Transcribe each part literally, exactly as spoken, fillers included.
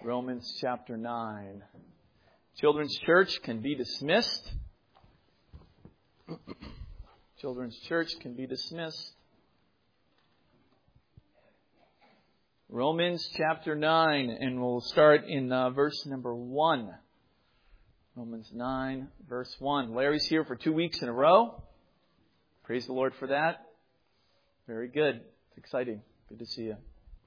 Romans chapter nine. Children's Church can be dismissed. Children's Church can be dismissed. Romans chapter nine, and we'll start in uh, verse number one. Romans nine, verse one. Larry's here for two weeks in a row. Praise the Lord for that. Very good. It's exciting. Good to see you.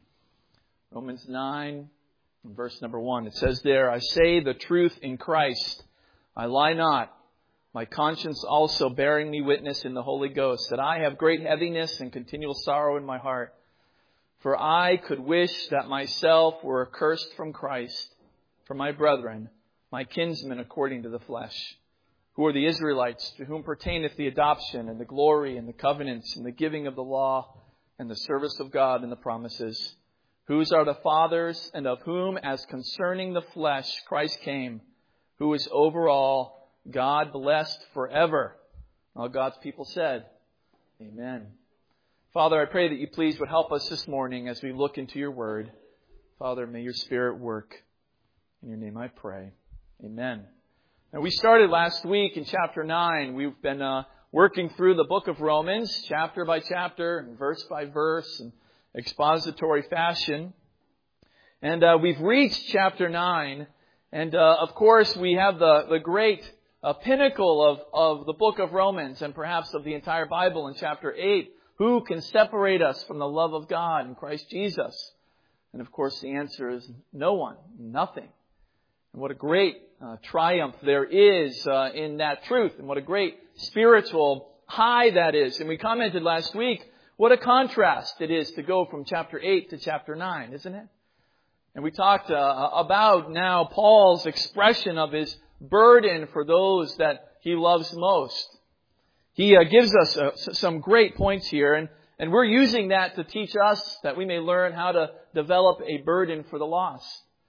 Romans nine, verse number one. It says there, I say the truth in Christ. I lie not. My conscience also bearing me witness in the Holy Ghost, that I have great heaviness and continual sorrow in my heart. For I could wish that myself were accursed from Christ, for my brethren, my kinsmen according to the flesh, who are the Israelites, to whom pertaineth the adoption and the glory and the covenants and the giving of the law and the service of God and the promises, whose are the fathers, and of whom, as concerning the flesh, Christ came, who is over all, God blessed forever. All God's people said, Amen. Father, I pray that you please would help us this morning as we look into your word. Father, may your Spirit work. In your name I pray. Amen. Now, we started last week in chapter nine. We've been uh, working through the book of Romans, chapter by chapter, and verse by verse, in expository fashion. And uh, we've reached chapter nine. And, uh, of course, we have the, the great uh, pinnacle of, of the book of Romans, and perhaps of the entire Bible in chapter eight. Who can separate us from the love of God in Christ Jesus? And, of course, the answer is no one, nothing. And what a great uh, triumph there is uh, in that truth. And what a great spiritual high that is. And we commented last week, what a contrast it is to go from chapter eight to chapter nine, isn't it? And we talked uh, about now Paul's expression of his burden for those that he loves most. He uh, gives us uh, some great points here, and, and we're using that to teach us that we may learn how to develop a burden for the lost.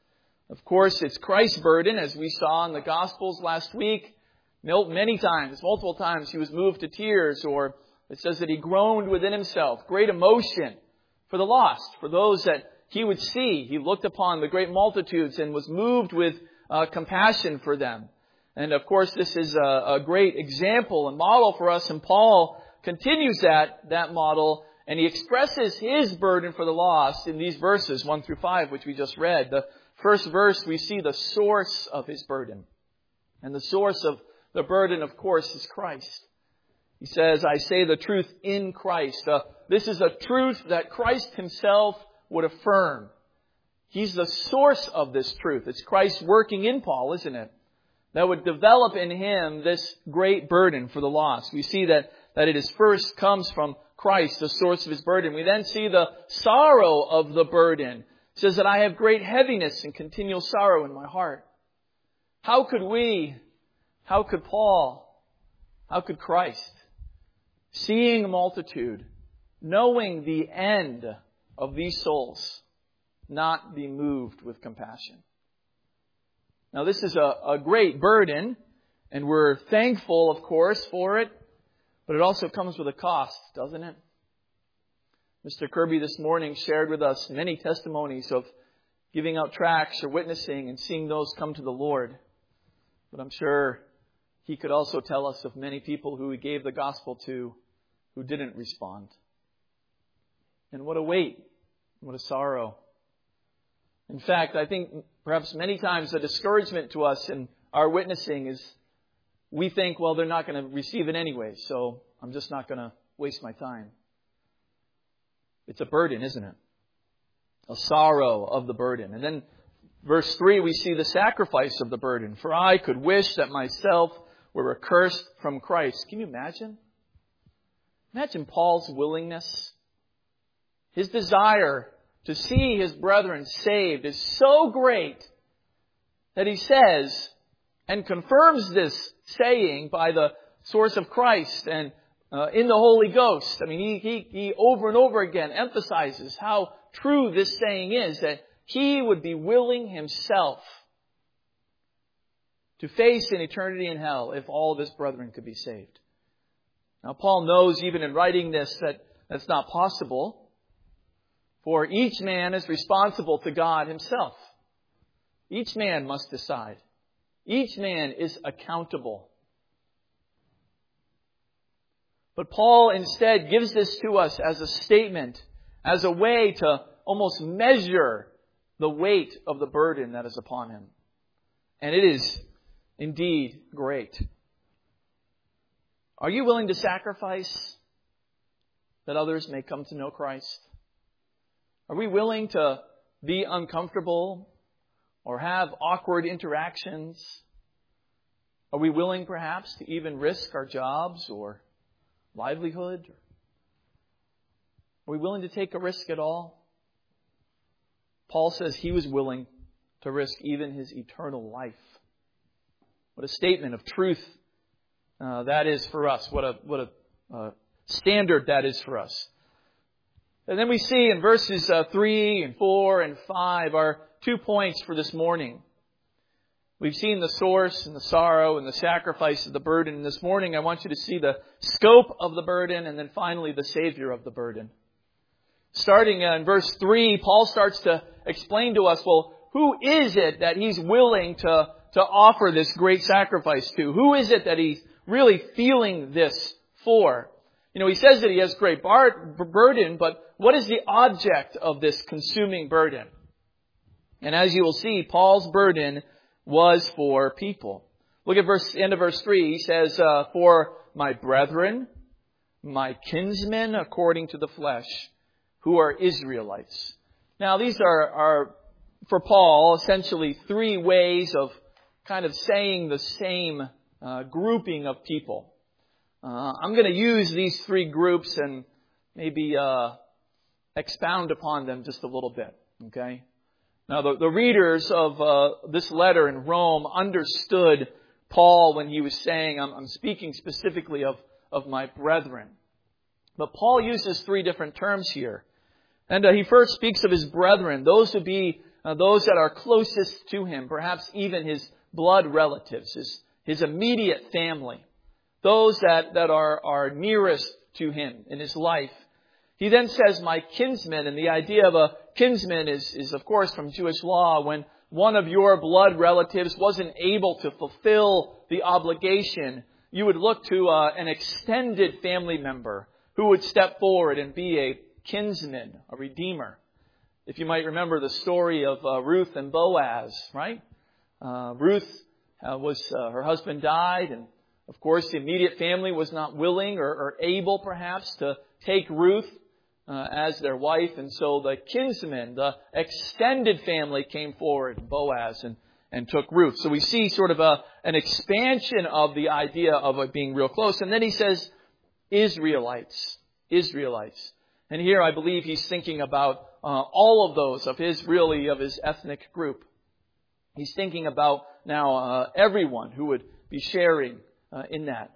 Of course, it's Christ's burden, as we saw in the Gospels last week. Many times, multiple times, he was moved to tears, or it says that he groaned within himself. Great emotion for the lost, for those that he would see. He looked upon the great multitudes and was moved with uh, compassion for them. And of course, this is a, a great example and model for us. And Paul continues that, that model, and he expresses his burden for the lost in these verses, one through five, which we just read. The first verse, we see the source of his burden. And the source of the burden, of course, is Christ. He says, I say the truth in Christ. Uh, this is a truth that Christ himself would affirm. He's the source of this truth. It's Christ working in Paul, isn't it? That would develop in him this great burden for the lost. We see that, that it is first comes from Christ, the source of his burden. We then see the sorrow of the burden. It says that I have great heaviness and continual sorrow in my heart. How could we, how could Paul, how could Christ, seeing a multitude, knowing the end of these souls, not be moved with compassion? Now, this is a, a great burden, and we're thankful, of course, for it, but it also comes with a cost, doesn't it? Mister Kirby this morning shared with us many testimonies of giving out tracts or witnessing and seeing those come to the Lord. But I'm sure he could also tell us of many people who he gave the gospel to who didn't respond. And what a weight, what a sorrow. In fact, I think perhaps many times the discouragement to us in our witnessing is we think, well, they're not going to receive it anyway, so I'm just not going to waste my time. It's a burden, isn't it? A sorrow of the burden. And then verse three, we see the sacrifice of the burden. For I could wish that myself were accursed from Christ. Can you imagine? Imagine Paul's willingness. His desire to see his brethren saved is so great that he says and confirms this saying by the source of Christ and uh, in the Holy Ghost. I mean, he, he, he over and over again emphasizes how true this saying is, that he would be willing himself to face an eternity in hell if all of his brethren could be saved. Now, Paul knows even in writing this that that's not possible. For each man is responsible to God himself. Each man must decide. Each man is accountable. But Paul instead gives this to us as a statement, as a way to almost measure the weight of the burden that is upon him. And it is indeed great. Are you willing to sacrifice that others may come to know Christ? Are we willing to be uncomfortable or have awkward interactions? Are we willing perhaps to even risk our jobs or livelihood? Are we willing to take a risk at all? Paul says he was willing to risk even his eternal life. What a statement of truth uh, that is for us. What a what a uh, standard that is for us. And then we see in verses uh, three and four and five our two points for this morning. We've seen the source and the sorrow and the sacrifice of the burden. And this morning I want you to see the scope of the burden and then finally the Savior of the burden. Starting in verse three, Paul starts to explain to us, well, who is it that he's willing to, to offer this great sacrifice to? Who is it that he's really feeling this for? You know, he says that he has great bar- burden, but what is the object of this consuming burden? And as you will see, Paul's burden was for people. Look at verse end of verse three. He says, uh, for my brethren, my kinsmen according to the flesh, who are Israelites. Now, these are, are, for Paul, essentially three ways of kind of saying the same uh, grouping of people. Uh, I'm going to use these three groups and maybe uh, expound upon them just a little bit. Okay? Now, the, the readers of uh, this letter in Rome understood Paul when he was saying, I'm, I'm speaking specifically of, of my brethren. But Paul uses three different terms here. And uh, he first speaks of his brethren, those who be uh, those that are closest to him, perhaps even his blood relatives, his, his immediate family, those that, that are, are nearest to him in his life. He then says, my kinsmen, and the idea of a kinsman is, is of course from Jewish law. When one of your blood relatives wasn't able to fulfill the obligation, you would look to uh, an extended family member who would step forward and be a kinsman, a redeemer. If you might remember the story of uh, Ruth and Boaz, right? Uh, Ruth uh, was, uh, her husband died, and of course the immediate family was not willing or, or able perhaps to take Ruth uh, as their wife, and so the kinsmen, the extended family came forward, Boaz, and, and took Ruth. So we see sort of a, an expansion of the idea of it being real close. And then he says, Israelites, Israelites. And here I believe he's thinking about uh, all of those of his, really, of his ethnic group. He's thinking about now uh, everyone who would be sharing uh, in that.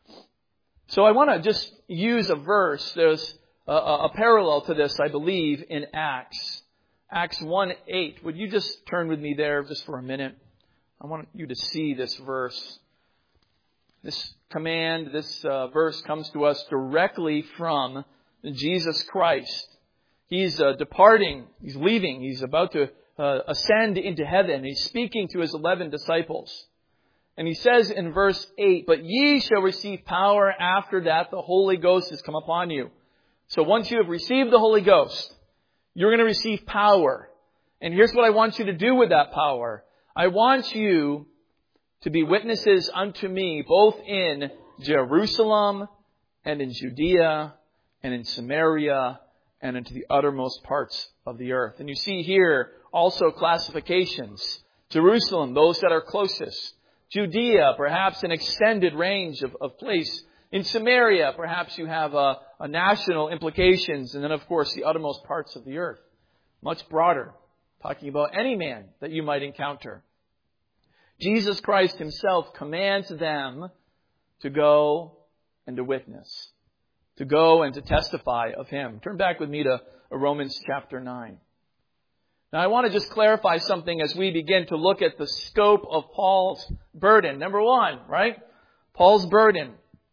So I want to just use a verse. There's a, a parallel to this, I believe, in Acts. Acts one eight. Would you just turn with me there just for a minute? I want you to see this verse. This command, this uh, verse comes to us directly from Jesus Christ. He's uh, departing. He's leaving. He's about to uh, ascend into heaven. He's speaking to his eleven disciples. And he says in verse eight, but ye shall receive power after that the Holy Ghost has come upon you. So once you have received the Holy Ghost, you're going to receive power. And here's what I want you to do with that power. I want you to be witnesses unto me, both in Jerusalem and in Judea and in Samaria and into the uttermost parts of the earth. And you see here also classifications. Jerusalem, those that are closest. Judea, perhaps an extended range of, of place. In Samaria, perhaps you have a, a national implications. And then, of course, the uttermost parts of the earth. Much broader. Talking about any man that you might encounter. Jesus Christ himself commands them to go and to witness. To go and to testify of him. Turn back with me to Romans chapter nine. Now I want to just clarify something as we begin to look at the scope of Paul's burden. Number one, right? Paul's burden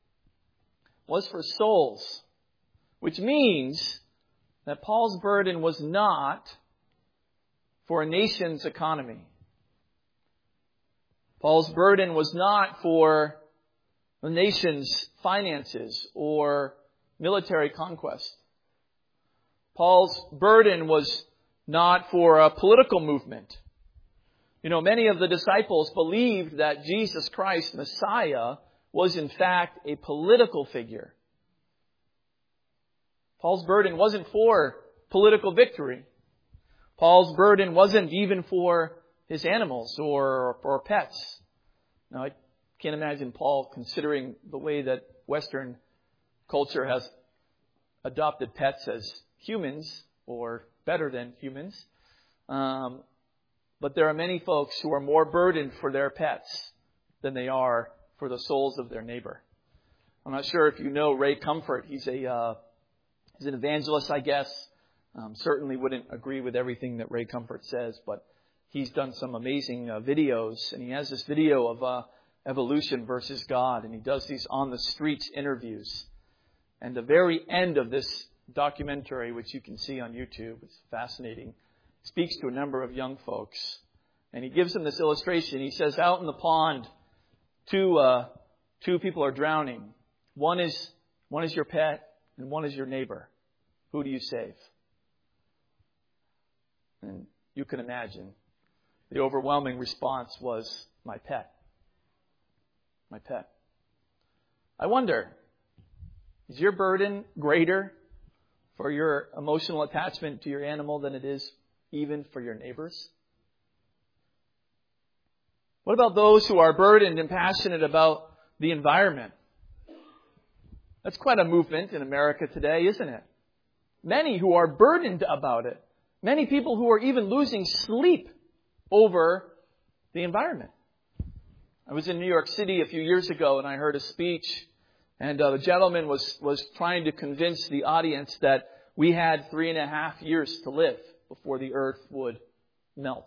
was for souls. Which means that Paul's burden was not for a nation's economy. Paul's burden was not for the nation's finances or military conquest. Paul's burden was not for a political movement. You know, many of the disciples believed that Jesus Christ, Messiah, was in fact a political figure. Paul's burden wasn't for political victory. Paul's burden wasn't even for his animals or, or pets. Now, I can't imagine Paul considering the way that Western culture has adopted pets as humans or better than humans. Um, but there are many folks who are more burdened for their pets than they are for the souls of their neighbor. I'm not sure if you know Ray Comfort. He's a uh, he's an evangelist, I guess. Um, certainly wouldn't agree with everything that Ray Comfort says, but he's done some amazing uh, videos, and he has this video of uh, evolution versus God, and he does these on the streets interviews. And the very end of this documentary, which you can see on YouTube, it's fascinating, speaks to a number of young folks. And he gives them this illustration. He says, out in the pond, two uh, two people are drowning. One is one is your pet, and one is your neighbor. Who do you save? And you can imagine the overwhelming response was, my pet. My pet. I wonder, is your burden greater for your emotional attachment to your animal than it is even for your neighbors? What about those who are burdened and passionate about the environment? That's quite a movement in America today, isn't it? Many who are burdened about it. Many people who are even losing sleep over the environment. I was in New York City a few years ago and I heard a speech, and uh, the gentleman was, was trying to convince the audience that we had three and a half years to live before the earth would melt.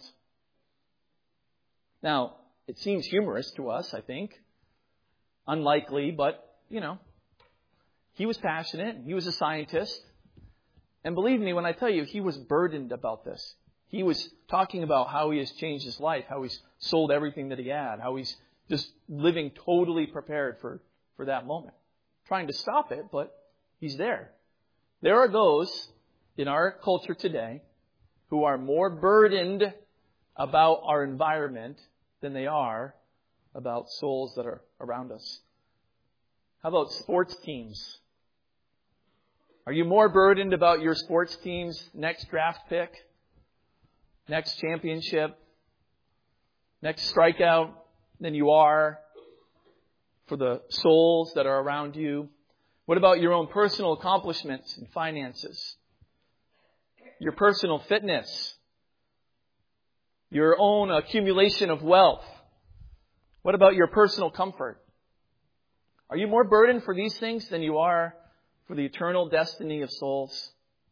Now, it seems humorous to us, I think. Unlikely, but, you know, he was passionate. He was a scientist. And believe me when I tell you, he was burdened about this. He was talking about how he has changed his life, how he's sold everything that he had, how he's just living totally prepared for, for that moment. Trying to stop it, but he's there. There are those in our culture today who are more burdened about our environment than they are about souls that are around us. How about sports teams? Are you more burdened about your sports team's next draft pick, next championship, next strikeout than you are for the souls that are around you? What about your own personal accomplishments and finances? Your personal fitness? Your own accumulation of wealth? What about your personal comfort? Are you more burdened for these things than you are for the eternal destiny of souls?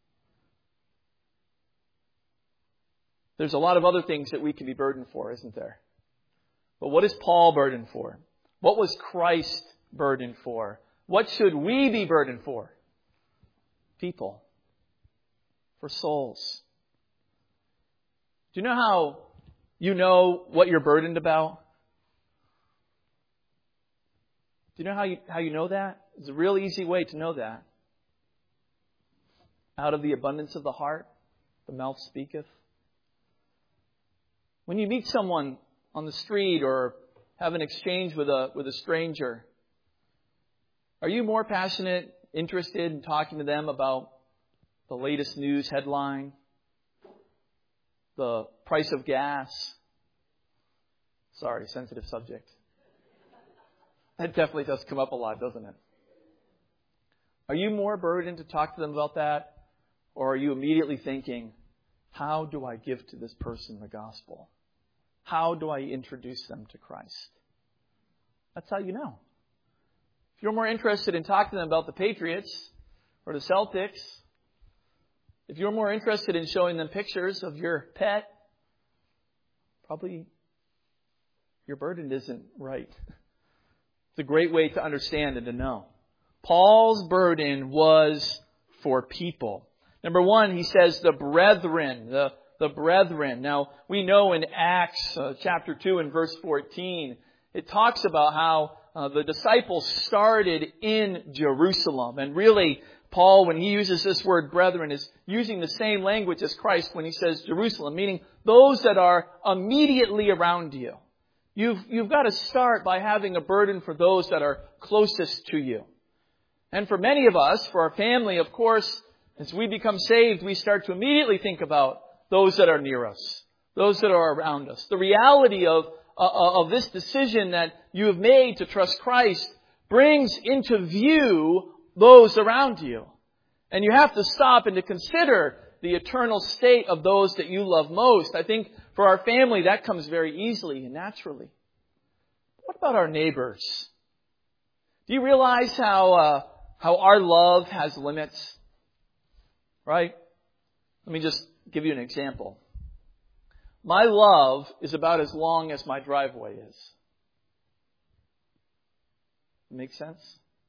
There's a lot of other things that we can be burdened for, isn't there? But what is Paul burdened for? What was Christ burdened for? What should we be burdened for? People. For souls. Do you know how you know what you're burdened about? Do you know how you, how you know that? There's a real easy way to know that. Out of the abundance of the heart, the mouth speaketh. When you meet someone on the street or have an exchange with a with a stranger, are you more passionate, interested in talking to them about the latest news headline, the price of gas? Sorry, sensitive subject. That definitely does come up a lot, doesn't it? Are you more burdened to talk to them about that? Or are you immediately thinking, how do I give to this person the gospel? How do I introduce them to Christ? That's how you know. If you're more interested in talking to them about the Patriots or the Celtics, if you're more interested in showing them pictures of your pet, probably your burden isn't right. It's a great way to understand and to know. Paul's burden was for people. Number one, he says the brethren, the the brethren. Now, we know in Acts uh, chapter two and verse fourteen, it talks about how uh, the disciples started in Jerusalem. And really, Paul, when he uses this word brethren, is using the same language as Christ when he says Jerusalem, meaning those that are immediately around you. You've, you've got to start by having a burden for those that are closest to you. And for many of us, for our family, of course, as we become saved, we start to immediately think about those that are near us, those that are around us. The reality of, uh, of this decision that you have made to trust Christ brings into view those around you. And you have to stop and to consider the eternal state of those that you love most. I think for our family, that comes very easily and naturally. What about our neighbors? Do you realize how uh, how our love has limits? Right? Let me just give you an example. My love is about as long as my driveway is. Make sense?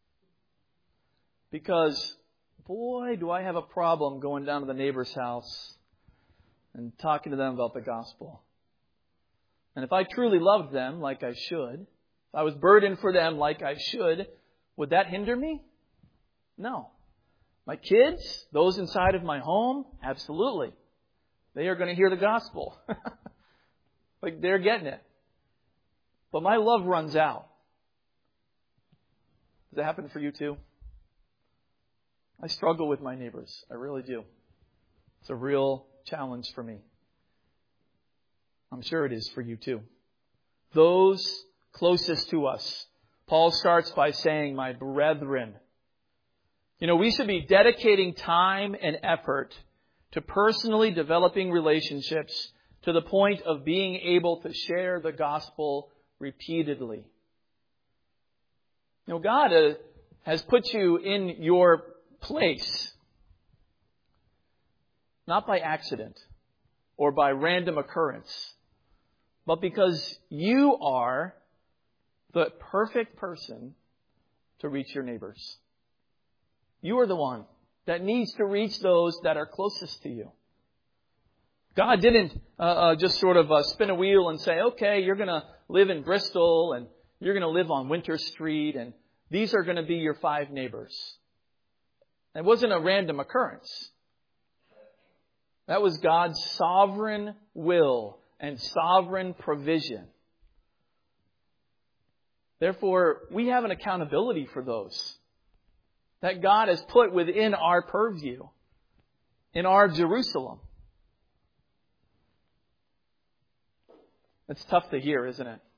Because, boy, do I have a problem going down to the neighbor's house and talking to them about the gospel. And if I truly loved them like I should, if I was burdened for them like I should, would that hinder me? No. My kids, those inside of my home, absolutely. They are going to hear the gospel. Like they're getting it. But my love runs out. Does that happen for you too? I struggle with my neighbors. I really do. It's a real challenge for me. I'm sure it is for you too. Those closest to us. Paul starts by saying, my brethren. You know, we should be dedicating time and effort to personally developing relationships to the point of being able to share the gospel repeatedly. You know, God uh, has put you in your place, not by accident or by random occurrence, but because you are the perfect person to reach your neighbors. You are the one that needs to reach those that are closest to you. God didn't uh, uh, just sort of uh, spin a wheel and say, okay, you're going to live in Bristol and you're going to live on Winter Street and these are going to be your five neighbors. It wasn't a random occurrence. That was God's sovereign will and sovereign provision. Therefore, we have an accountability for those that God has put within our purview, in our Jerusalem. It's tough to hear, isn't it?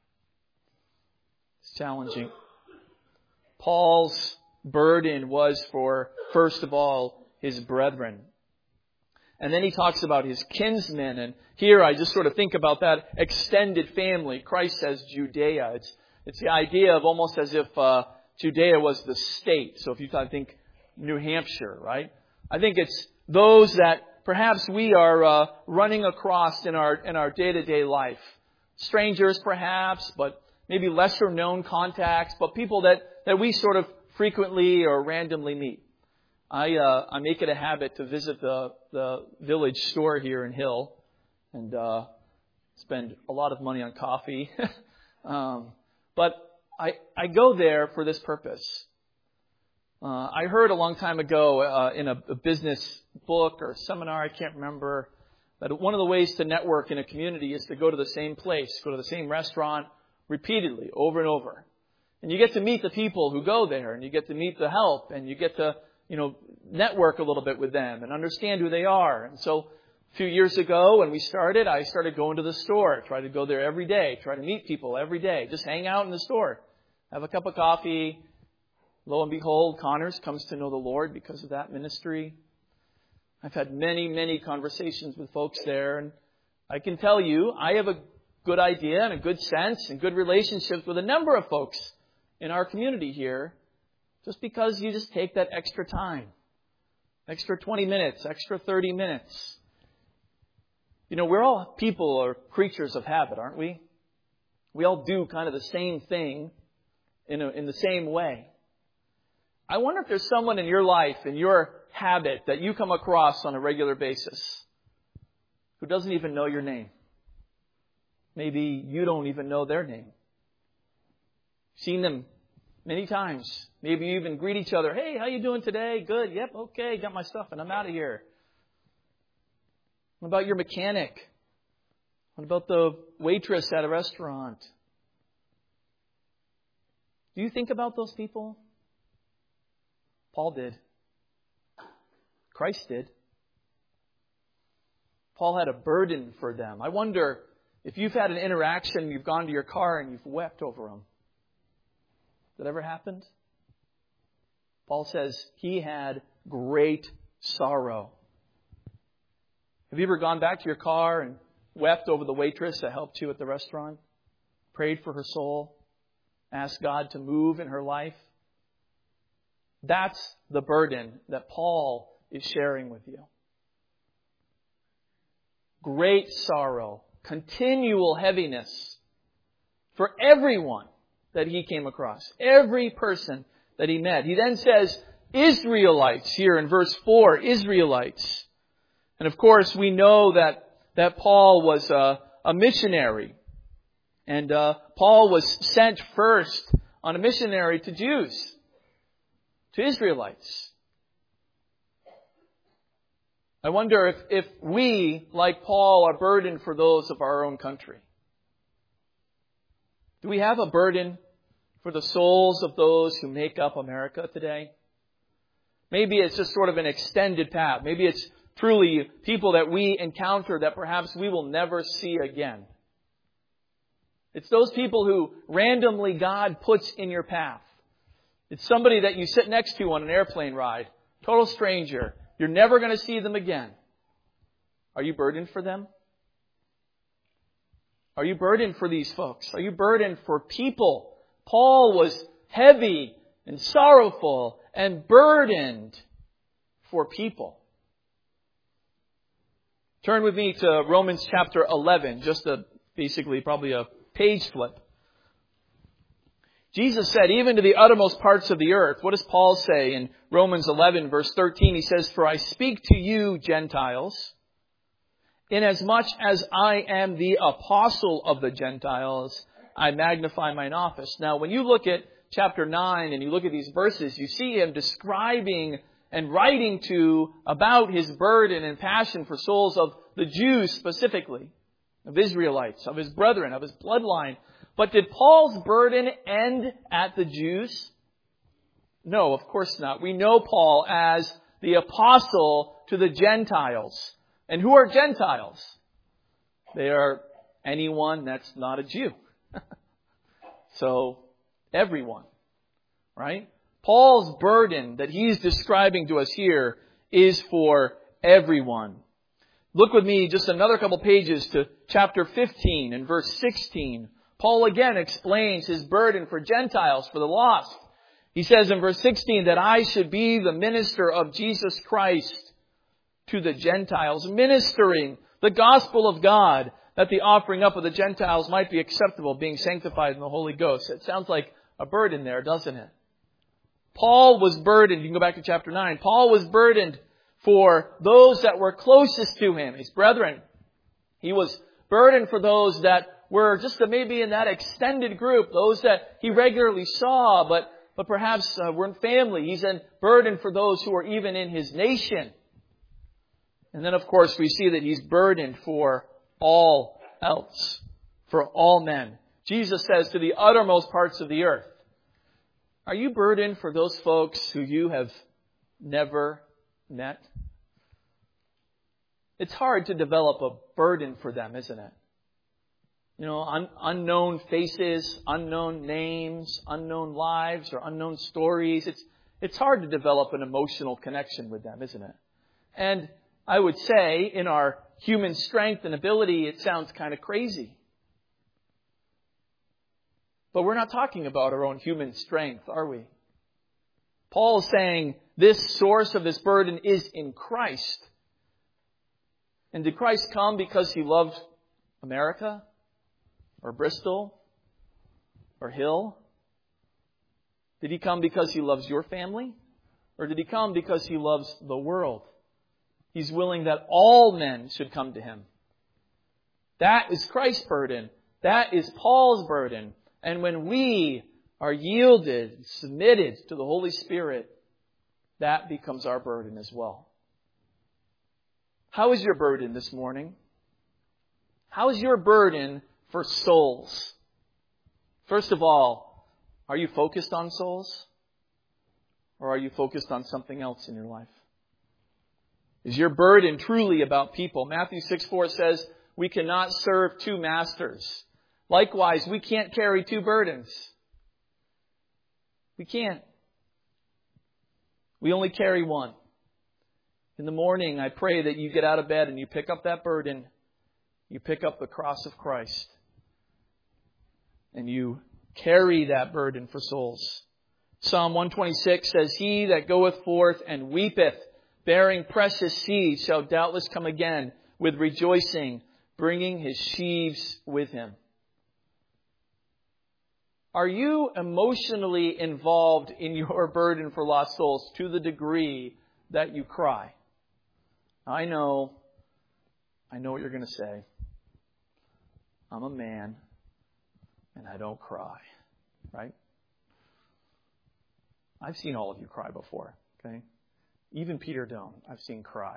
It's challenging. Paul's burden was for, first of all, his brethren. And then he talks about his kinsmen. And here I just sort of think about that extended family. Christ says Judea. It's, it's the idea of almost as if uh, Judea was the state. So if you think New Hampshire, right? I think it's those that perhaps we are uh, running across in our in our day-to-day life. Strangers perhaps, but maybe lesser known contacts, but people that, that we sort of frequently or randomly meet. I uh, I make it a habit to visit the, the village store here in Hill and uh, spend a lot of money on coffee. um, but I, I go there for this purpose. Uh, I heard a long time ago uh, in a, a business book or seminar, I can't remember, that one of the ways to network in a community is to go to the same place, go to the same restaurant repeatedly, over and over. And you get to meet the people who go there, and you get to meet the help, and you get to, you know, network a little bit with them and understand who they are. And so a few years ago when we started, I started going to the store, try to go there every day, try to meet people every day, just hang out in the store, have a cup of coffee. Lo and behold, Connors comes to know the Lord because of that ministry. I've had many, many conversations with folks there, and I can tell you, I have a good idea and a good sense and good relationships with a number of folks in our community here, just because you just take that extra time, extra twenty minutes, extra thirty minutes. You know, we're all people or creatures of habit, aren't we? We all do kind of the same thing in a, in the same way. I wonder if there's someone in your life, in your habit, that you come across on a regular basis. who doesn't even know your name. Maybe you don't even know their name. Seen them many times. Maybe you even greet each other. Hey, how you doing today? Good. Yep. Okay. Got my stuff and I'm out of here. What about your mechanic? What about the waitress at a restaurant? Do you think about those people? Paul did. Christ did. Paul had a burden for them. I wonder if you've had an interaction, you've gone to your car and you've wept over them. Has that ever happened? Paul says he had great sorrow. Have you ever gone back to your car and wept over the waitress that helped you at the restaurant? Prayed for her soul? Asked God to move in her life? That's the burden that Paul is sharing with you. Great sorrow, continual heaviness for everyone that he came across. Every person that he met. He then says Israelites here in verse four. Israelites. And of course we know that, that Paul was a, a missionary. And uh, Paul was sent first on a missionary to Jews. To Israelites. I wonder if, if we, like Paul, are burdened for those of our own country. Do we have a burden for the souls of those who make up America today? Maybe it's just sort of an extended path. Maybe it's truly people that we encounter that perhaps we will never see again. It's those people who randomly God puts in your path. It's somebody that you sit next to on an airplane ride. Total stranger. You're never going to see them again. Are you burdened for them? Are you burdened for these folks? Are you burdened for people? Paul was heavy and sorrowful and burdened for people. Turn with me to Romans chapter eleven, just a basically probably a page flip. Jesus said, even to the uttermost parts of the earth. What does Paul say in Romans eleven, verse thirteen? He says, for I speak to you, Gentiles, inasmuch as I am the apostle of the Gentiles, I magnify mine office. Now, when you look at chapter nine and you look at these verses, you see him describing and writing to about his burden and passion for souls of the Jews specifically, of Israelites, of his brethren, of his bloodline. But did Paul's burden end at the Jews? No, of course not. We know Paul as the apostle to the Gentiles. And who are Gentiles? They are anyone that's not a Jew. So, everyone. Right? Paul's burden that he's describing to us here is for everyone. Look with me just another couple pages to chapter fifteen and verse sixteen. Paul again explains his burden for Gentiles, for the lost. He says in verse sixteen that I should be the minister of Jesus Christ to the Gentiles, ministering the gospel of God, that the offering up of the Gentiles might be acceptable, being sanctified in the Holy Ghost. It sounds like a burden there, doesn't it? Paul was burdened. You can go back to chapter nine. Paul was burdened for those that were closest to him, his brethren. He was burdened for those that were just maybe in that extended group, those that he regularly saw, but, but perhaps uh, were in family. He's in burden for those who are even in his nation. And then, of course, we see that he's burdened for all else, for all men. Jesus says to the uttermost parts of the earth. Are you burdened for those folks who you have never met? It's hard to develop a burden for them, isn't it? You know, un- unknown faces, unknown names, unknown lives, or unknown stories. It's it's hard to develop an emotional connection with them, isn't it? And I would say, in our human strength and ability, it sounds kind of crazy. But we're not talking about our own human strength, are we? Paul is saying this source of this burden is in Christ. And did Christ come because he loved America? Or Bristol? Or Hill? Did he come because he loves your family? Or did he come because he loves the world? He's willing that all men should come to him. That is Christ's burden. That is Paul's burden. And when we are yielded, submitted to the Holy Spirit, that becomes our burden as well. How is your burden this morning? How is your burden for souls? First of all, are you focused on souls? Or are you focused on something else in your life? Is your burden truly about people? Matthew six four says, we cannot serve two masters. Likewise, we can't carry two burdens. We can't. We only carry one. In the morning, I pray that you get out of bed and you pick up that burden. You pick up the cross of Christ. And you carry that burden for souls. Psalm one twenty-six says, he that goeth forth and weepeth, bearing precious seed, shall doubtless come again with rejoicing, bringing his sheaves with him. Are you emotionally involved in your burden for lost souls to the degree that you cry? I know, I know what you're going to say. I'm a man and I don't cry, right? I've seen all of you cry before, okay? Even Peter Doan, I've seen cry.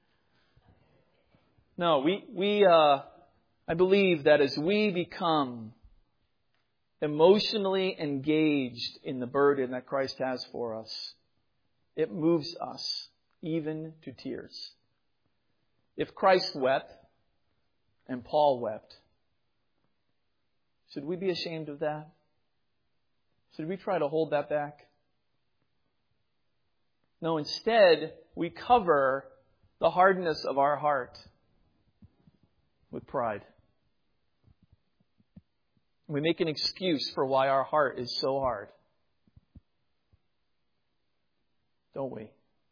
No, we, we, uh, I believe that as we become emotionally engaged in the burden that Christ has for us, it moves us even to tears. If Christ wept and Paul wept, should we be ashamed of that? Should we try to hold that back? No, instead, we cover the hardness of our heart with pride. We make an excuse for why our heart is so hard. Don't we?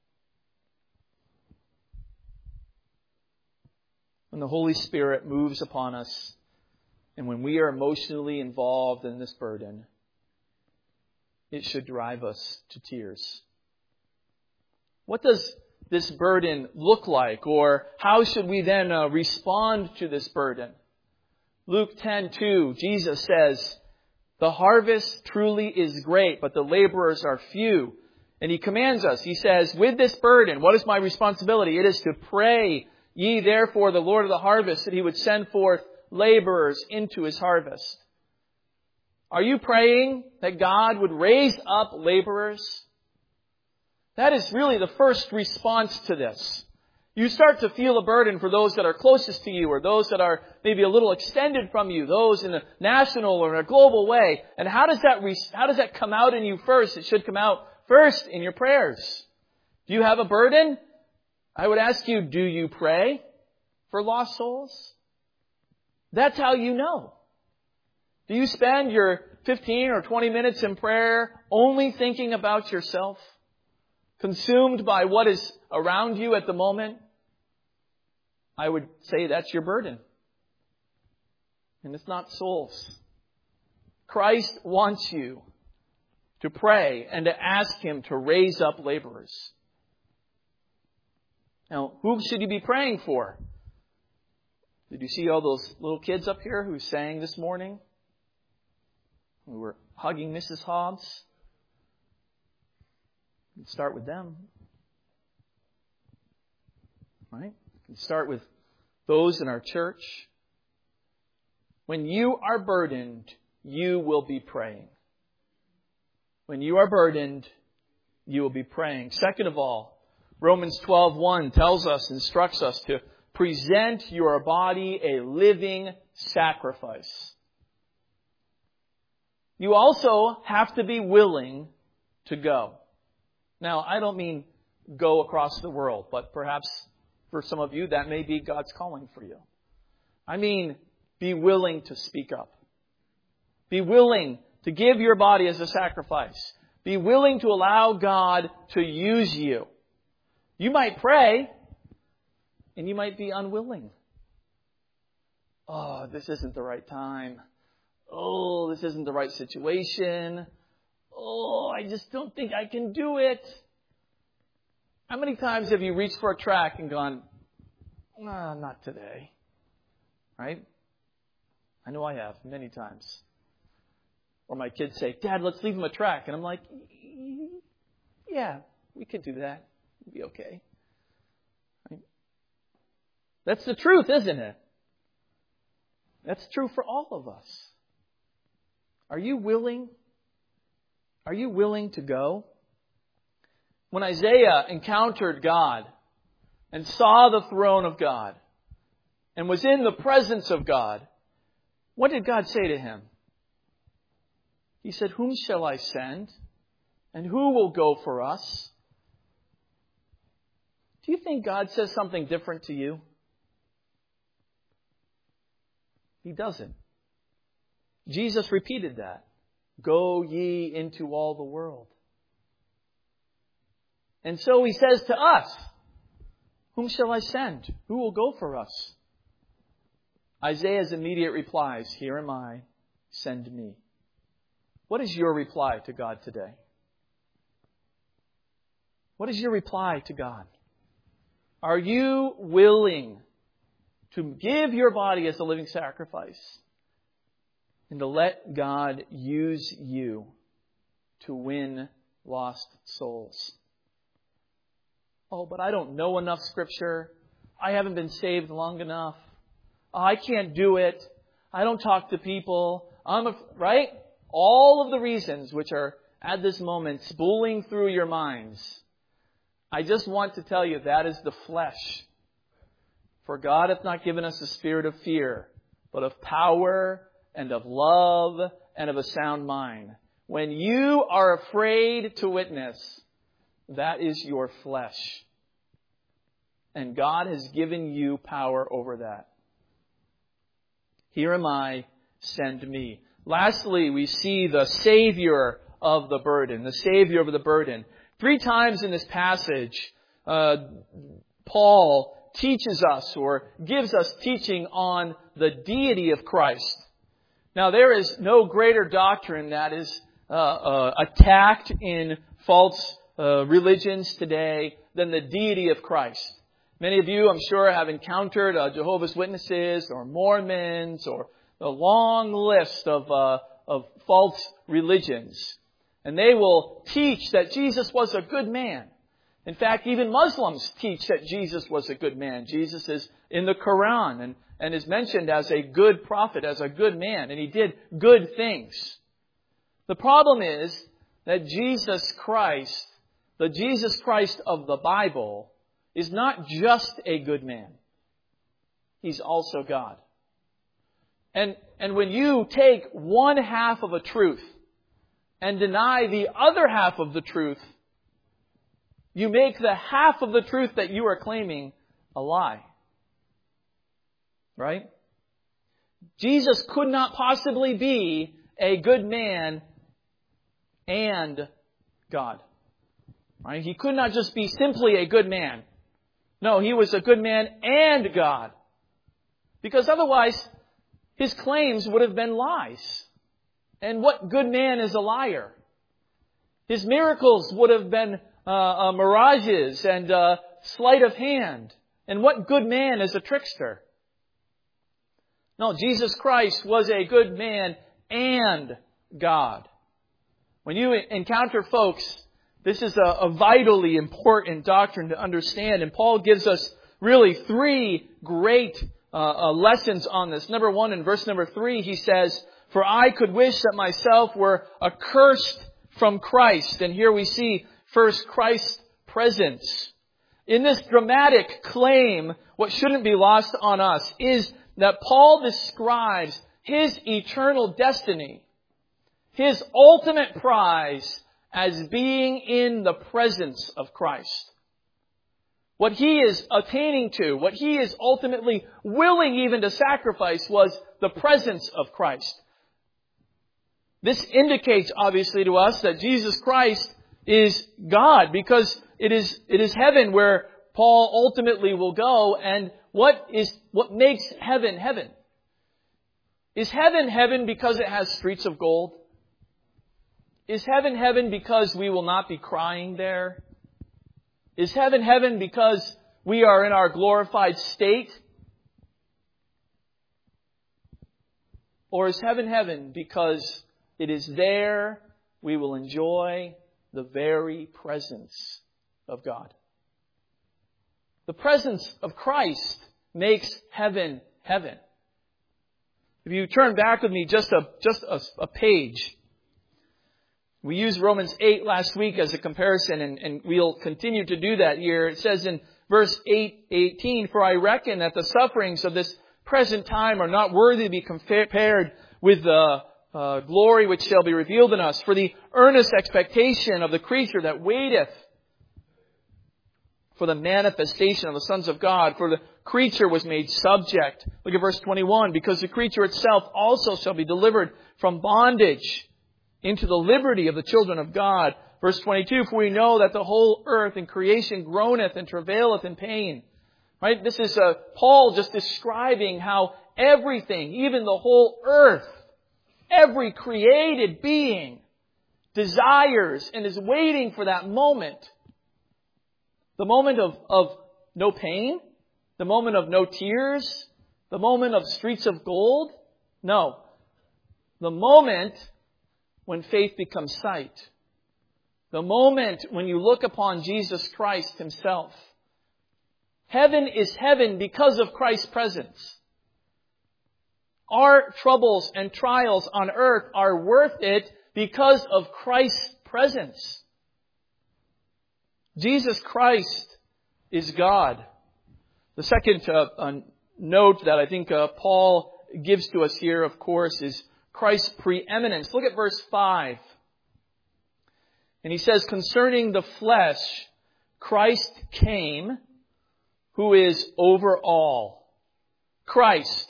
When the Holy Spirit moves upon us, and when we are emotionally involved in this burden, it should drive us to tears. What does this burden look like? Or how should we then uh, respond to this burden? Luke ten two, Jesus says, the harvest truly is great, but the laborers are few. And He commands us. He says, with this burden, what is my responsibility? It is to pray, ye therefore the Lord of the harvest, that He would send forth laborers into His harvest. Are you praying that God would raise up laborers? That is really the first response to this. You start to feel a burden for those that are closest to you or those that are maybe a little extended from you, those in a national or in a global way. And how does that re- how does that come out in you first? It should come out first in your prayers. Do you have a burden? I would ask you, do you pray for lost souls? That's how you know. Do you spend your fifteen or twenty minutes in prayer only thinking about yourself? Consumed by what is around you at the moment? I would say that's your burden. And it's not souls. Christ wants you to pray and to ask Him to raise up laborers. Now, who should you be praying for? Did you see all those little kids up here who sang this morning? Who were hugging Missus Hobbs? You can start with them. Right? You can start with those in our church. When you are burdened, you will be praying. When you are burdened, you will be praying. Second of all, Romans twelve one tells us, instructs us to present your body a living sacrifice. You also have to be willing to go. Now, I don't mean go across the world, but perhaps for some of you, that may be God's calling for you. I mean, be willing to speak up. Be willing to give your body as a sacrifice. Be willing to allow God to use you. You might pray, and you might be unwilling. Oh, this isn't the right time. Oh, this isn't the right situation. Oh, I just don't think I can do it. How many times have you reached for a track and gone, nah, not today? Right? I know I have many times. Or my kids say, Dad, let's leave them a track. And I'm like, yeah, we could do that. It'll be okay. Right? That's the truth, isn't it? That's true for all of us. Are you willing? Are you willing to go? When Isaiah encountered God and saw the throne of God and was in the presence of God, what did God say to him? He said, whom shall I send? And who will go for us? Do you think God says something different to you? He doesn't. Jesus repeated that. Go ye into all the world. And so He says to us, whom shall I send? Who will go for us? Isaiah's immediate reply is, here am I, send me. What is your reply to God today? What is your reply to God? Are you willing to give your body as a living sacrifice and to let God use you to win lost souls? Oh, but I don't know enough Scripture. I haven't been saved long enough. Oh, I can't do it. I don't talk to people. I'm a, right? All of the reasons which are at this moment spooling through your minds. I just want to tell you that is the flesh. For God hath not given us a spirit of fear, but of power and of love and of a sound mind. When you are afraid to witness, that is your flesh. And God has given you power over that. Here am I, send me. Lastly, we see the Savior of the burden. The Savior of the burden. Three times in this passage, uh, Paul teaches us or gives us teaching on the deity of Christ. Now, there is no greater doctrine that is uh, uh, attacked in false uh, religions today than the deity of Christ. Many of you, I'm sure, have encountered uh, Jehovah's Witnesses or Mormons or a long list of uh, of false religions. And they will teach that Jesus was a good man. In fact, even Muslims teach that Jesus was a good man. Jesus is in the Quran and, and is mentioned as a good prophet, as a good man, and He did good things. The problem is that Jesus Christ, the Jesus Christ of the Bible, is not just a good man. He's also God. And, and when you take one half of a truth and deny the other half of the truth, you make the half of the truth that you are claiming a lie. Right? Jesus could not possibly be a good man and God. Right? He could not just be simply a good man. No, He was a good man and God. Because otherwise, His claims would have been lies. And what good man is a liar? His miracles would have been uh, uh, mirages and uh, sleight of hand. And what good man is a trickster? No, Jesus Christ was a good man and God. When you encounter folks, this is a, a vitally important doctrine to understand. And Paul gives us really three great uh, uh, lessons on this. Number one, in verse number three, he says, for I could wish that myself were accursed from Christ. And here we see first Christ's presence. In this dramatic claim, what shouldn't be lost on us is that Paul describes his eternal destiny, his ultimate prize, as being in the presence of Christ. What he is attaining to, what he is ultimately willing even to sacrifice, was the presence of Christ. This indicates, obviously, to us that Jesus Christ is God, because it is it is heaven where Paul ultimately will go. And what is what makes heaven heaven? Is heaven heaven because it has streets of gold? Is heaven heaven because we will not be crying there? Is heaven heaven because we are in our glorified state? Or is heaven heaven because it is there we will enjoy the very presence of God? The presence of Christ makes heaven heaven. If you turn back with me just a just a, a page. We used Romans eight last week as a comparison, and, and we'll continue to do that here. It says in verse eight eighteen, "For I reckon that the sufferings of this present time are not worthy to be compared with the uh, glory which shall be revealed in us. For the earnest expectation of the creature that waiteth for the manifestation of the sons of God. For the creature was made subject." Look at verse twenty-one. "Because the creature itself also shall be delivered from bondage into the liberty of the children of God." Verse twenty-two, "For we know that the whole earth in creation groaneth and travaileth in pain." Right? This is uh, Paul just describing how everything, even the whole earth, every created being, desires and is waiting for that moment. The moment of, of no pain, the moment of no tears, the moment of streets of gold. No. The moment when faith becomes sight. The moment when you look upon Jesus Christ Himself. Heaven is heaven because of Christ's presence. Our troubles and trials on earth are worth it because of Christ's presence. Jesus Christ is God. The second uh, uh, note that I think uh, Paul gives to us here, of course, is Christ's preeminence. Look at verse five. And he says, "Concerning the flesh, Christ came, who is over all." Christ,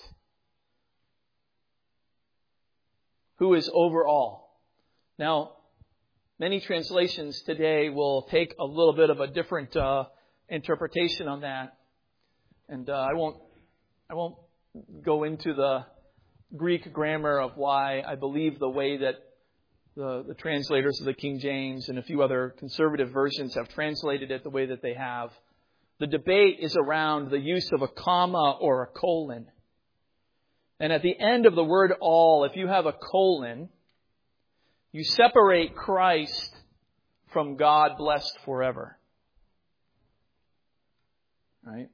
who is over all. Now, many translations today will take a little bit of a different uh, interpretation on that. And uh, I won't I won't go into the Greek grammar of why I believe the way that the, the translators of the King James and a few other conservative versions have translated it the way that they have. The debate is around the use of a comma or a colon. And at the end of the word all, if you have a colon, you separate Christ from God blessed forever. Right?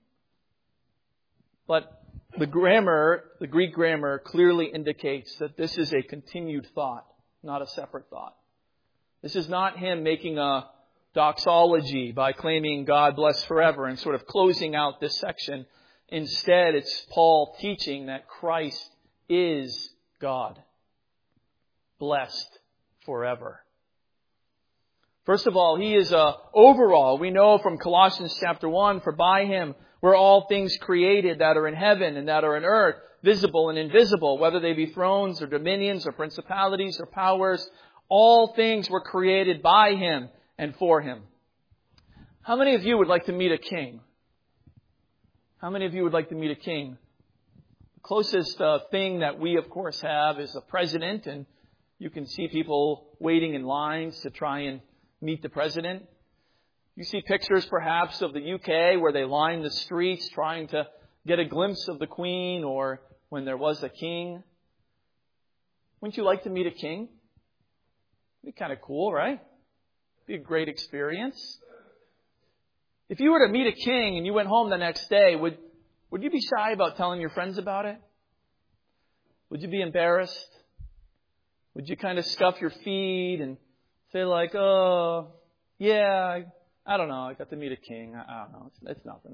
But the grammar, the Greek grammar clearly indicates that this is a continued thought, not a separate thought. This is not him making a doxology by claiming God bless forever and sort of closing out this section. Instead, it's Paul teaching that Christ is God, blessed forever. First of all, He is uh, overall. We know from Colossians chapter one, "For by Him were all things created that are in heaven and that are in earth, visible and invisible, whether they be thrones or dominions or principalities or powers. All things were created by Him and for Him." How many of you would like to meet a king? How many of you would like to meet a king? The closest uh, thing that we, of course, have is a president, and you can see people waiting in lines to try and meet the president. You see pictures, perhaps, of the U K where they line the streets trying to get a glimpse of the Queen, or when there was a king. Wouldn't you like to meet a king? It'd be kind of cool, right? It'd be a great experience. If you were to meet a king and you went home the next day, would, would you be shy about telling your friends about it? Would you be embarrassed? Would you kind of scuff your feet and say like, "Oh, yeah, I, I don't know, I got to meet a king. I, I don't know, it's, it's nothing."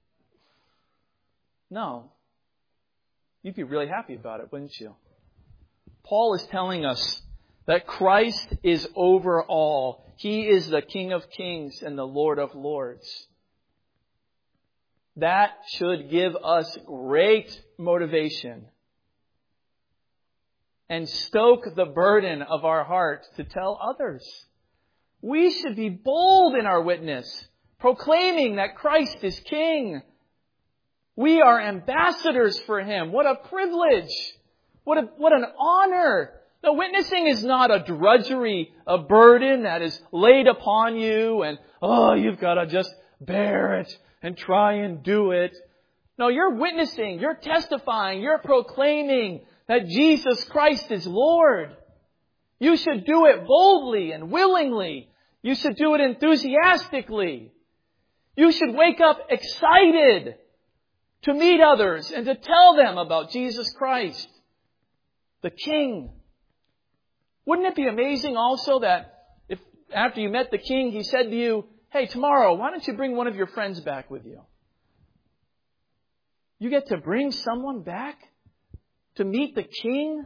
No. You'd be really happy about it, wouldn't you? Paul is telling us that Christ is over all. He is the King of Kings and the Lord of Lords. That should give us great motivation and stoke the burden of our heart to tell others. We should be bold in our witness, proclaiming that Christ is King. We are ambassadors for Him. What a privilege. What a, what an honor. Now, witnessing is not a drudgery, a burden that is laid upon you and, oh, you've got to just bear it and try and do it. No, you're witnessing, you're testifying, you're proclaiming that Jesus Christ is Lord. You should do it boldly and willingly. You should do it enthusiastically. You should wake up excited to meet others and to tell them about Jesus Christ, the King. Wouldn't it be amazing also that if after you met the King, He said to you, hey, tomorrow, why don't you bring one of your friends back with you? You get to bring someone back to meet the King?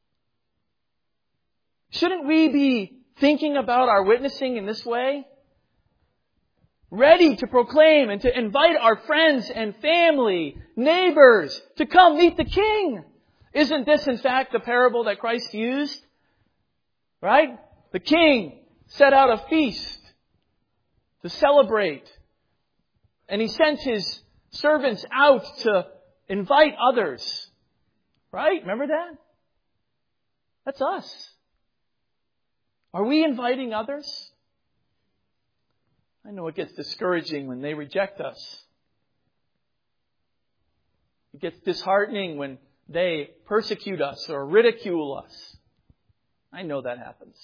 Shouldn't we be thinking about our witnessing in this way? Ready to proclaim and to invite our friends and family, neighbors, to come meet the King. Isn't this, in fact, the parable that Christ used? Right? The King set out a feast to celebrate. And He sent His servants out to invite others. Right? Remember that? That's us. Are we inviting others? I know it gets discouraging when they reject us. It gets disheartening when they persecute us or ridicule us. I know that happens.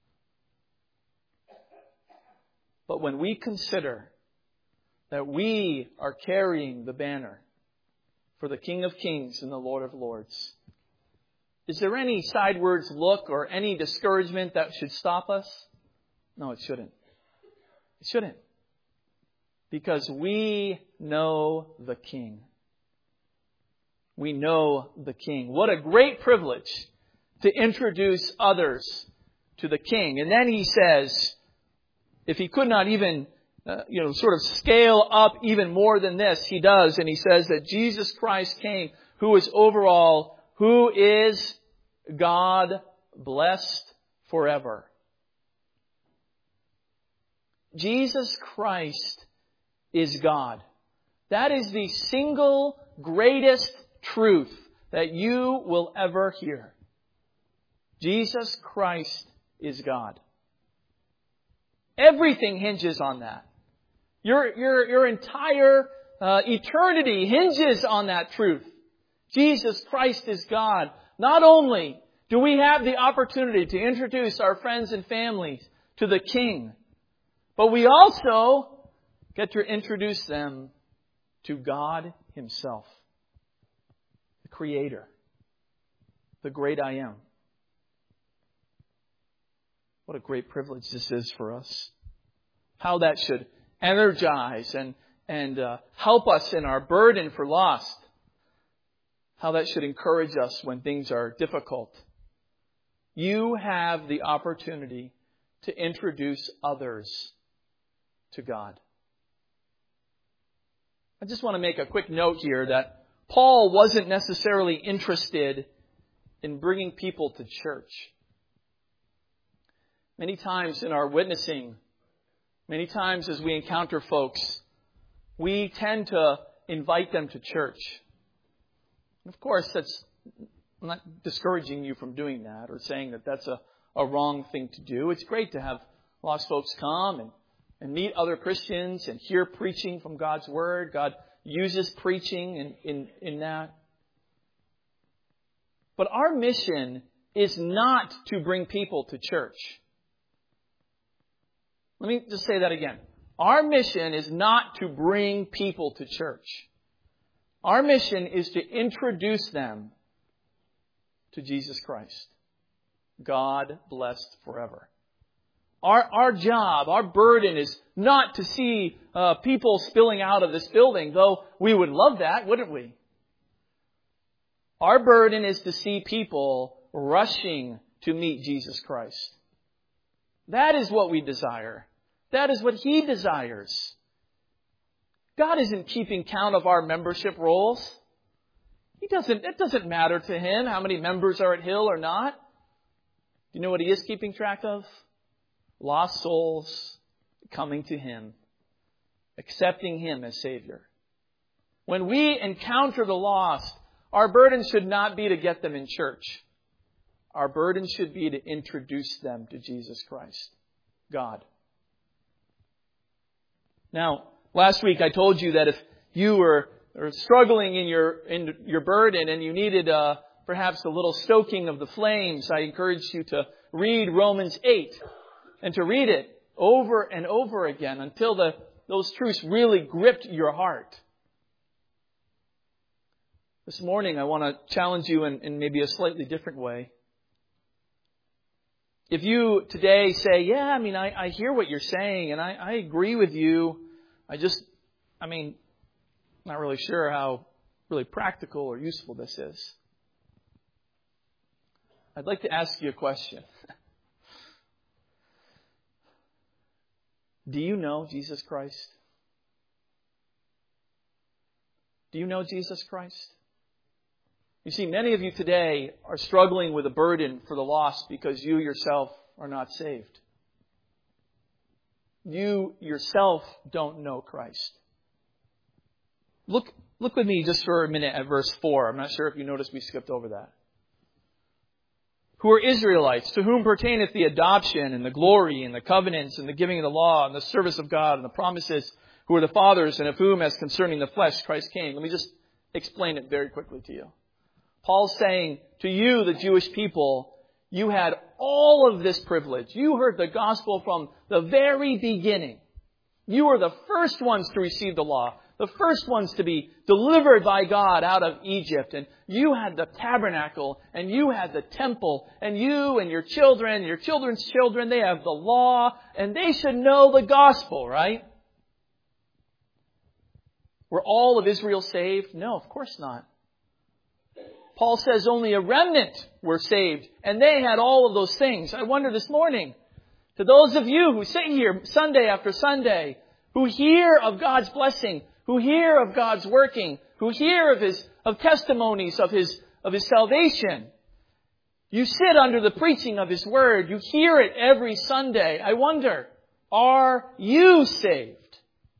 But when we consider that we are carrying the banner for the King of Kings and the Lord of Lords, is there any sidewards look or any discouragement that should stop us? No, it shouldn't. It shouldn't. Because we know the King. We know the King. What a great privilege to introduce others to the King. And then He says, if He could not even, uh, you know, sort of scale up even more than this, He does. And He says that Jesus Christ came, who is over all, who is God blessed forever. Jesus Christ is God. That is the single greatest truth that you will ever hear. Jesus Christ is God. Everything hinges on that. Your, your, your entire uh, eternity hinges on that truth. Jesus Christ is God. Not only do we have the opportunity to introduce our friends and families to the King, but we also get to introduce them to God Himself, the Creator, the great I Am. What a great privilege this is for us. How that should energize and, and uh, help us in our burden for lost. How that should encourage us when things are difficult. You have the opportunity to introduce others to God. I just want to make a quick note here that Paul wasn't necessarily interested in bringing people to church. Many times in our witnessing, many times as we encounter folks, we tend to invite them to church. Of course, that's I'm not discouraging you from doing that or saying that that's a, a wrong thing to do. It's great to have lost folks come and, and meet other Christians and hear preaching from God's Word. God uses preaching in, in, in that. But our mission is not to bring people to church. Let me just say that again. Our mission is not to bring people to church. Our mission is to introduce them to Jesus Christ. God blessed forever. Our, our job, our burden is not to see uh, people spilling out of this building, though we would love that, wouldn't we? Our burden is to see people rushing to meet Jesus Christ. That is what we desire. That is what He desires. God isn't keeping count of our membership rolls. He doesn't, it doesn't matter to Him how many members are at Hill or not. Do you know what He is keeping track of? Lost souls coming to Him, accepting Him as Savior. When we encounter the lost, our burden should not be to get them in church. Our burden should be to introduce them to Jesus Christ, God. Now, last week I told you that if you were struggling in your in your burden and you needed uh, perhaps a little stoking of the flames, I encourage you to read Romans eight and to read it over and over again until the, those truths really gripped your heart. This morning, I want to challenge you in, in maybe a slightly different way. If you today say, yeah, I mean, I, I hear what you're saying and I, I agree with you. I just, I mean, not really sure how really practical or useful this is. I'd like to ask you a question. Do you know Jesus Christ? Do you know Jesus Christ? You see, many of you today are struggling with a burden for the lost because you yourself are not saved. You yourself don't know Christ. Look, look with me just for a minute at verse four. I'm not sure if you noticed we skipped over that. Who are Israelites, to whom pertaineth the adoption and the glory and the covenants and the giving of the law and the service of God and the promises, who are the fathers, and of whom, as concerning the flesh, Christ came. Let me just explain it very quickly to you. Paul's saying to you, the Jewish people, you had all of this privilege. You heard the gospel from the very beginning. You were the first ones to receive the law, the first ones to be delivered by God out of Egypt. And you had the tabernacle, and you had the temple, and you and your children, your children's children, they have the law, and they should know the gospel, right? Were all of Israel saved? No, of course not. Paul says only a remnant were saved, and they had all of those things. I wonder this morning, to those of you who sit here Sunday after Sunday, who hear of God's blessing, who hear of God's working, who hear of His of testimonies of His of His salvation, you sit under the preaching of His Word, you hear it every Sunday. I wonder, are you saved?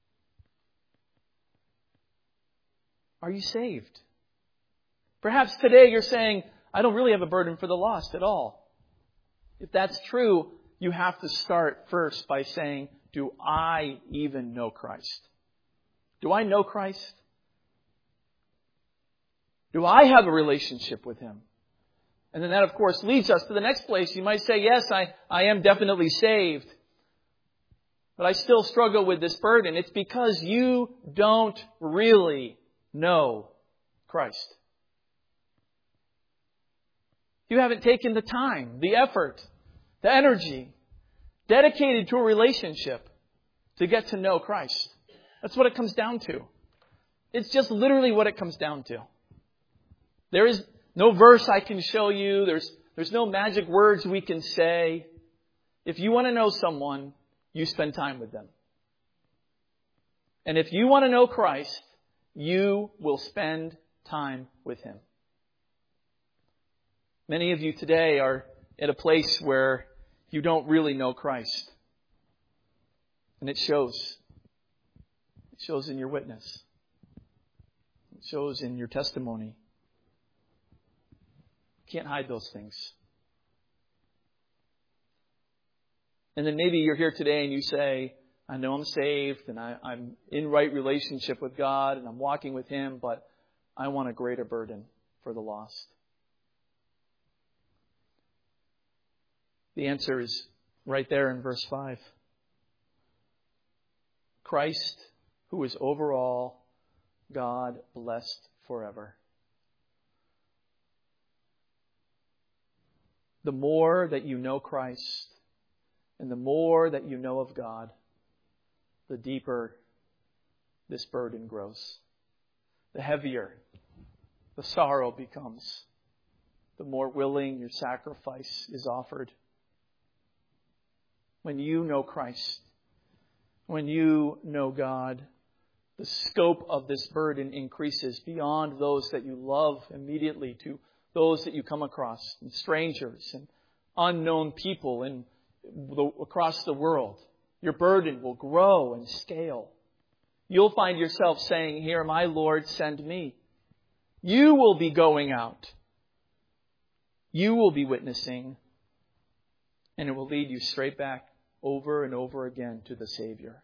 Are you saved? Perhaps today you're saying, I don't really have a burden for the lost at all. If that's true, you have to start first by saying, do I even know Christ? Do I know Christ? Do I have a relationship with Him? And then that, of course, leads us to the next place. You might say, yes, I, I am definitely saved, but I still struggle with this burden. It's because you don't really know Christ. You haven't taken the time, the effort, the energy dedicated to a relationship to get to know Christ. That's what it comes down to. It's just literally what it comes down to. There is no verse I can show you. There's, there's no magic words we can say. If you want to know someone, you spend time with them. And if you want to know Christ, you will spend time with Him. Many of you today are at a place where you don't really know Christ. And it shows. It shows in your witness. It shows in your testimony. You can't hide those things. And then maybe you're here today and you say, I know I'm saved and I, I'm in right relationship with God and I'm walking with Him, but I want a greater burden for the lost. The answer is right there in verse five. Christ, who is over all, God blessed forever. The more that you know Christ and the more that you know of God, the deeper this burden grows. The heavier the sorrow becomes, the more willing your sacrifice is offered. When you know Christ, when you know God, the scope of this burden increases beyond those that you love immediately to those that you come across, and strangers and unknown people and across the world. Your burden will grow and scale. You'll find yourself saying, here, my Lord, send me. You will be going out. You will be witnessing. And it will lead you straight back over and over again to the Savior.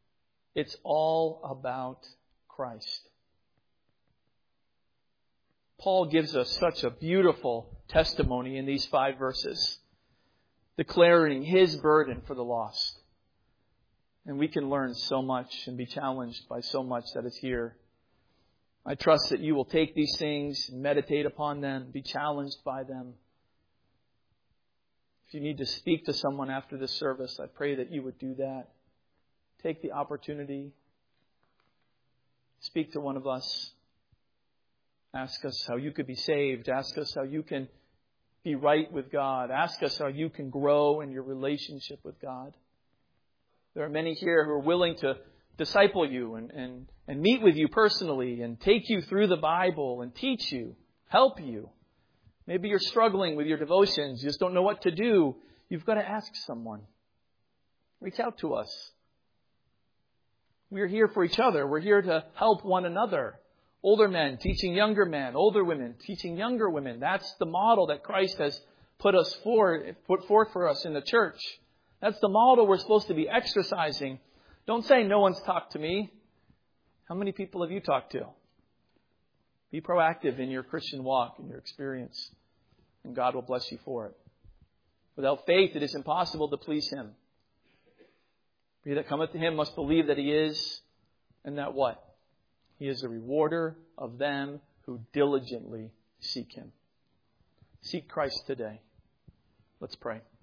It's all about Christ. Paul gives us such a beautiful testimony in these five verses, declaring his burden for the lost. And we can learn so much and be challenged by so much that is here. I trust that you will take these things, meditate upon them, be challenged by them. If you need to speak to someone after this service, I pray that you would do that. Take the opportunity. Speak to one of us. Ask us how you could be saved. Ask us how you can be right with God. Ask us how you can grow in your relationship with God. There are many here who are willing to disciple you and, and, and meet with you personally and take you through the Bible and teach you, help you. Maybe you're struggling with your devotions. You just don't know what to do. You've got to ask someone. Reach out to us. We're here for each other. We're here to help one another. Older men teaching younger men. Older women teaching younger women. That's the model that Christ has put us forward, put forth for us in the church. That's the model we're supposed to be exercising. Don't say, no one's talked to me. How many people have you talked to? Be proactive in your Christian walk, in your experience. And God will bless you for it. Without faith, it is impossible to please Him. He that cometh to Him must believe that He is, and that what? He is a rewarder of them who diligently seek Him. Seek Christ today. Let's pray.